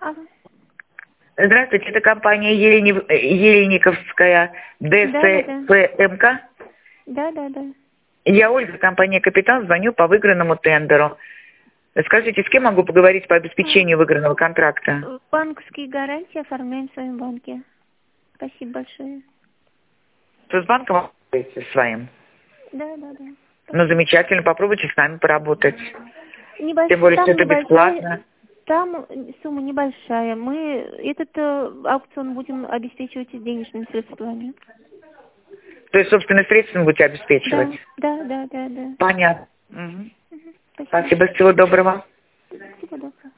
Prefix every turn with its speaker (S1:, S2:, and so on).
S1: Алло.
S2: Здравствуйте, это компания Елениковская ДСПМК.
S1: Да.
S2: Я Ольга, компания «Капитан», звоню по выигранному тендеру. Скажите, с кем могу поговорить по обеспечению выигранного контракта?
S1: Банковские гарантии оформляем в своем банке. Спасибо большое.
S2: Что, с банком работаете своим?
S1: Да.
S2: Ну, замечательно, попробуйте с нами поработать. Тем более, что
S1: Там
S2: это
S1: небольшая,
S2: бесплатно.
S1: там сумма небольшая. Мы этот аукцион будем обеспечивать денежными средствами.
S2: То есть, собственно, средствами будете обеспечивать?
S1: Да.
S2: Понятно.
S1: Спасибо.
S2: Спасибо, всего доброго.
S1: Всего доброго.